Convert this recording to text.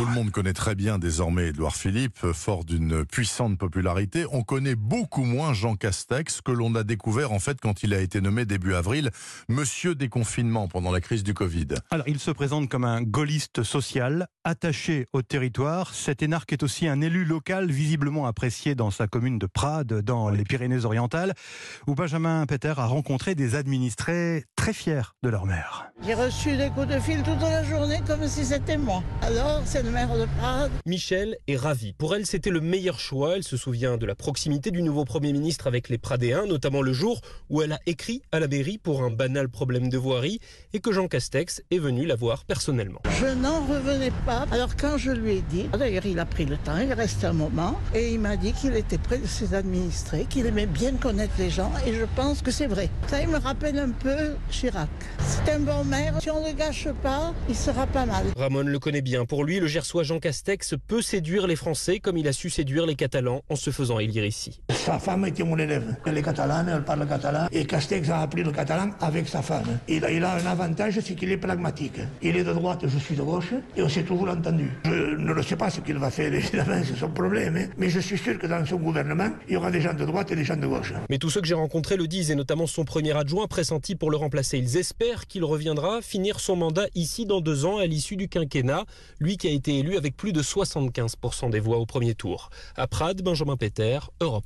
Tout le monde connaît très bien désormais Édouard Philippe, fort d'une puissante popularité. On connaît beaucoup moins Jean Castex, que l'on a découvert en fait quand il a été nommé début avril Monsieur Déconfinement pendant la crise du Covid. Alors, il se présente comme un gaulliste social, attaché au territoire. Cet énarque est aussi un élu local visiblement apprécié dans sa commune de Prades, dans les Pyrénées-Orientales, où Benjamin Peter a rencontré des administrés très fiers de leur maire. J'ai reçu des coups de fil toute la journée comme si c'était moi. Alors, c'est le maire de Prades. Michel est ravie. Pour elle, c'était le meilleur choix. Elle se souvient de la proximité du nouveau Premier ministre avec les Pradéens, notamment le jour où elle a écrit à la mairie pour un banal problème de voirie et que Jean Castex est venu la voir personnellement. Je n'en revenais pas. Alors quand je lui ai dit, d'ailleurs il a pris le temps, il est resté un moment, et il m'a dit qu'il était près de ses administrés, qu'il aimait bien connaître les gens, et je pense que c'est vrai. Ça, il me rappelle un peu Chirac. C'est un bon maire, si on ne le gâche pas, il sera pas mal. Ramon le connaît bien. Pour lui, le Gersois Jean Castex peut séduire les Français comme il a su séduire les Catalans en se faisant élire ici. Sa femme était mon élève. Elle est catalane, elle parle catalan, et Castex a appris le catalan avec sa femme. Il a un avantage, c'est qu'il est pragmatique. Il est de droite, je suis de gauche, et on s'est toujours entendu. Je ne le sais pas ce qu'il va faire, évidemment, c'est son problème, hein. Mais je suis sûr que dans son gouvernement, il y aura des gens de droite et des gens de gauche. Mais tous ceux que j'ai rencontrés le disent, et notamment son premier adjoint pressenti pour le remplacer. Ils espèrent qu'il reviendra finir son mandat ici dans 2 ans à l'issue du quinquennat, lui qui a été élu avec plus de 75% des voix au premier tour. À Prades, Benjamin Peter, Europe.